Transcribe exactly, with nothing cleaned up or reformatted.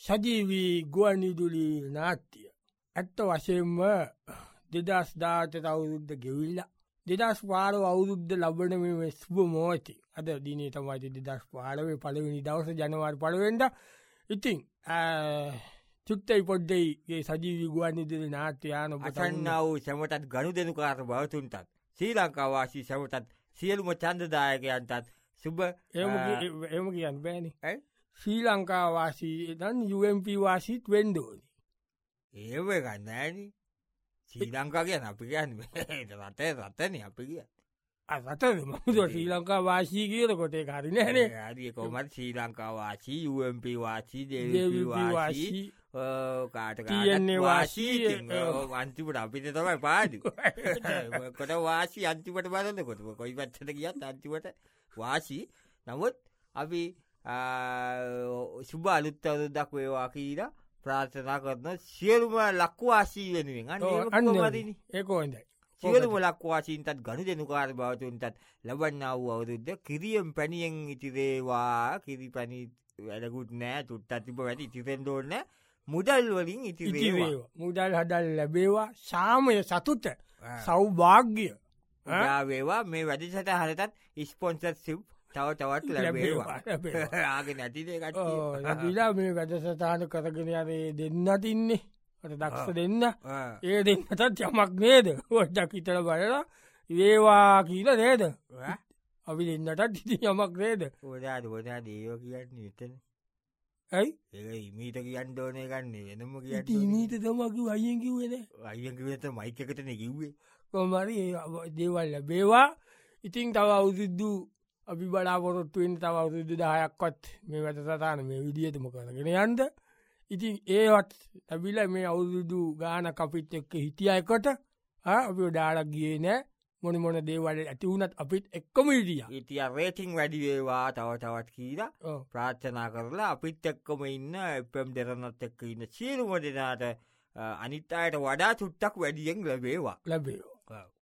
සජීවී ගුවන්විදුලි නාට්‍ය ඇත්ත වශයෙන්ම දෙදස් දාහට අවුරුද්ද ගෙවිල්ල දෙදස් පාරව අවුරුද්ධ ලබන මේ සුබ මෝති අද දිනේ තමයි දෙදස් පාරවේ පළවෙනි දවස ජනවාරි පළවෙනිද ඉතින් චුට්ටයි පොඩ්ඩයිගේ සජීවී ගුවන්විදුලි නාට්‍ය යාන අසන්නා වූ සැමටත් ගනුදෙනුකාර බවතුන්ටත් ශ්‍රී ලංකාවාසී සැමටත් සියලුම ඡන්දදායකයන්ටත් සුබ එම කියන්න බෑනි ශ්‍රී ලංකාවාසී දන් යු එම් පී වාසීත් වෙන්ඩෝනි ඒව ගන්නෑන ශ්‍රී ලංකා කියන්න අපි කියන්න රටේ රත්තන අපි කිය අත මද ශ්‍රී ලංකා වාශී කියල කොටේ කරනෑනේ ආදිය කොමත් ශ්‍රී ලංකාවාසී යු එම් පී වාසී දේවාශී කාටන්නේ වාශී අන්තිපට අපිට තමයි පාඩි කොට වාශී අන්තිපට බලන්න කොට කොයි පච්චට කියත් අන්තිපට වාශී නමුත් අපි සුභ අලුත්තවරුද්දක් වේවා කීලා ප්‍රාර්ථනා කරන සියලුම ලක්වාසී වෙනුවෙන් අන්න ඒකෝන්දයි සියලුම ලක්වාසීන්ටත් ගණු දෙනුකාර භවතුන්ටත් ලබන්නා වූ අවුරුද්ද කිරියම් පැණියෙන් ඉතිරේවා කිරි පැණි වැඩකුත් නෑ තුට්ටත් තිබ වැති ඉතිරෙන්ඩෝන්න මුදල් වලින් ඉතිරේවා මුදල් හදල් ලැබේවා සාමය සතුට සෞභාග්‍ය වේවා මේ වැඩි සට හරතත් ඉස්පොන්සර් සිව් තව තවත් ලැබේවා ආගෙන නැතිදකට ලබිලා මේ වැඩසටාන කරගෙන යනේ දෙන්න තින්නේ ට දක්ෂ දෙන්න ඒ දෙන්නටත් යමක් නේද ොඩ්ඩක් ඉතල බලලා ඒවා කියීල නේද අපි දෙන්නටත් ඉති යමක් නේද ෝදාද ොදා දේව කියන්න එතන ඇයි ඒ මීට කියන්න ඕනය ගන්නේ එනම කිය මීට තමකි අයියෙන් කිවෙන අයියකිවත මයිකකටන කිව්වේ කොමරි දේවල් ලැබේවා ඉතිං තව අවුසිද්දු අපි බලාපොරොත්තුවෙන් තව අවුරුදු දායක්වත් මේ වැටසටාන මේ විදිහටම කරගෙන යන්ද ඉතින් ඒවත් ඇබිල මේ අවුරුදු ගාන කපිත් එක්ක හිටියයකොට අපි ඩාලක් ගිය නෑ මොන මොන දේවල් ඇති වුණත් අපිත් එක්කම හිටිය ඉතිය රේටිං වැඩිවේවා තව තවත් කීලා ප්‍රාර්ථනා කරලා අපිත් එක්කම ඉන්න එපම් දෙරනත් එක්ක ඉන්න සියලුම දෙනාට අනිත් අයට වඩා චුට්ටක් වැඩියෙන් ලැබේවා ලැබේවා